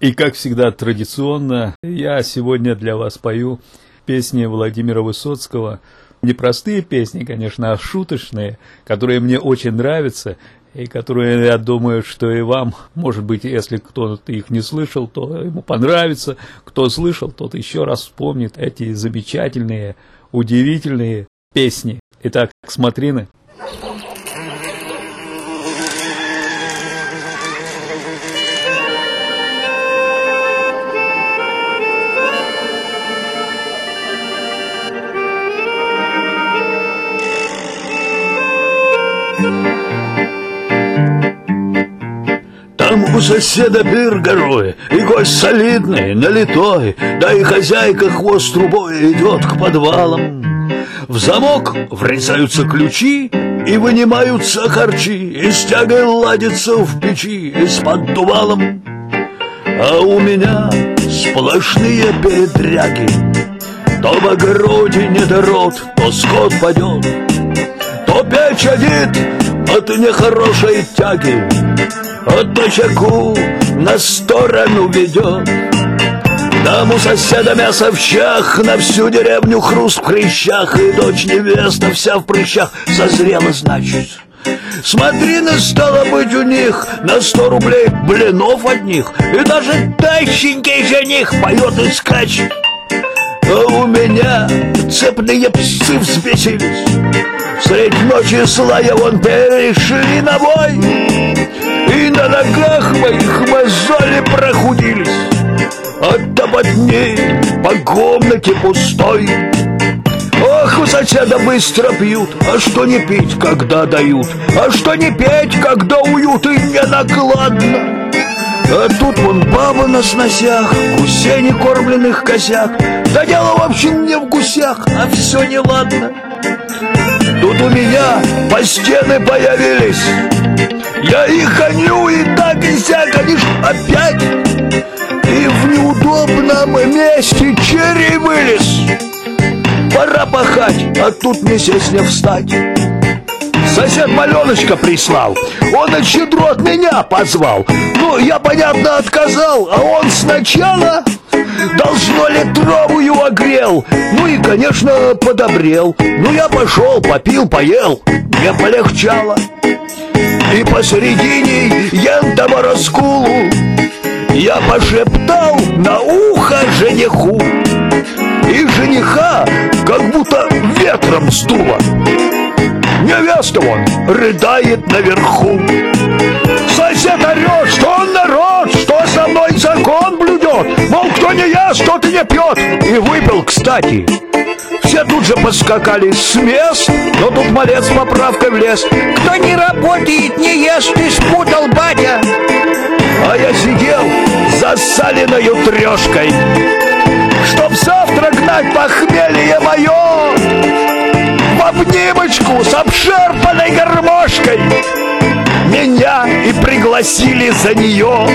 И, как всегда, традиционно, я сегодня для вас пою песни Владимира Высоцкого. Не простые песни, конечно, а шуточные, которые мне очень нравятся, и которые, я думаю, что и вам, может быть, если кто-то их не слышал, то ему понравится. Кто слышал, тот еще раз вспомнит эти замечательные, удивительные песни. Итак, смотрины. Там у соседа пир горой, и гость солидный, налитой, да и хозяйка хвост трубой идет к подвалам. В замок врезаются ключи и вынимаются харчи, и с тягой ладится в печи и с поддувалом. А у меня сплошные передряги, то в огороде недород, то скот падет, то печь одит от нехорошей тяги, от бочаку на сторону ведет. Там у соседа мясо в щах, на всю деревню хруст в хрящах, и дочь невеста вся в прыщах созрела, значит. Смотрины, стало быть, у них на 100 рублей блинов одних, и даже тащенький жених поет и скачет. А у меня цепные псы взбесились, средь ночи слая вон перешли на бой, и на ногах моих мозоли прохудились от топотни по комнате пустой. Ох, у соседа быстро пьют, а что не пить, когда дают, а что не петь, когда уют, и не накладно. А тут вон баба на сносях, гусей некормленных косяк. Да дело, в общем, не в гусях, а все неладно. Тут у меня по стены появились, я их гоню и так и сяк, они ж опять. И в неудобном месте черри вылез. Пора пахать, а тут не сесть, не встать. Сосед маленочка прислал, он от щедрот меня позвал. Ну, я, понятно, отказал, а он сначала, должно, литровую огрел. Ну и, конечно, подобрел. Ну, я пошел, попил, поел, мне полегчало. И посередине янтова раскулу я пошептал на ухо жениху, и жениха как будто ветром сдуло. Невеста вон рыдает наверху. Сосед орет, что он народ, что со мной закон блюдет, мол, кто не ест, тот и не пьет. И выпил, кстати. Все тут же поскакали с мест, но тут малец с поправкой влез. Кто не работает, не ест, ты спутал, батя. А я сидел засаленною трешкой, чтоб завтра гнать похмелье мое в обнимочку с обшарпанной гармошкой. Меня и пригласили за нее.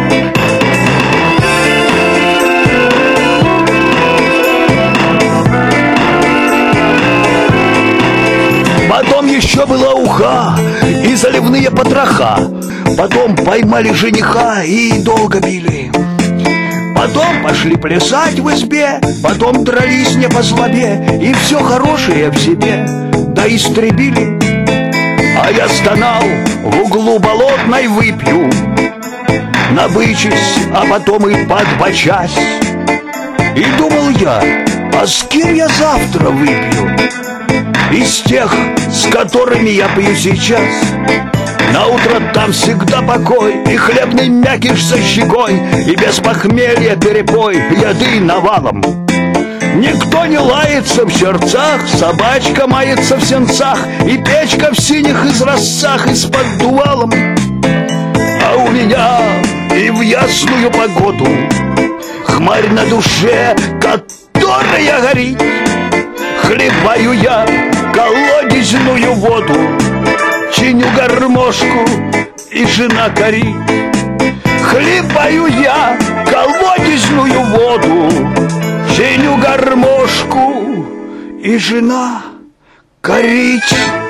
Потом еще была уха и заливные потроха. Потом поймали жениха и долго били. Потом пошли плясать в избе, потом дрались не по злобе, и все хорошее в себе да истребили. А я стонал в углу болотной выпью, набычась, а потом и подбочась. И думал я, а с кем я завтра выпью? Из тех, с которыми я пью сейчас. Наутро там всегда покой, и хлебный мякиш со щекой, и без похмелья перепой, пьяды навалом. Никто не лается в сердцах, собачка мается в сенцах, и печка в синих изразцах и с поддувалом. А у меня и в ясную погоду хмарь на душе, которая горит. Хлебаю я колодезную воду, чиню гармошку, и жена корит. Хлебаю я колодезную воду, чиню гармошку, и жена корит.